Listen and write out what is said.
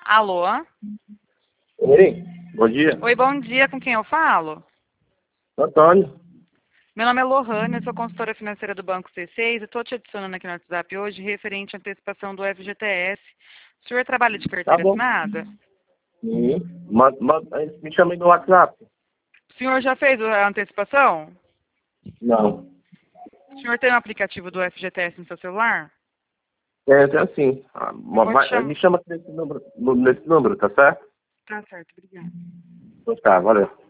Alô? Oi, bom dia. Oi, bom dia. Com quem eu falo? Antônio. Meu nome é Lohane, eu sou consultora financeira do Banco C6 e estou te adicionando aqui no WhatsApp hoje referente à antecipação do FGTS. O senhor trabalha de Tá carteira bom. assinada? Sim. Me chama aí no WhatsApp. O senhor já fez a antecipação? Não. O senhor tem o aplicativo do FGTS no seu celular? É assim. Eu vou te chamar. Me chama nesse número, tá certo? Tá certo, obrigada. Então tá, valeu.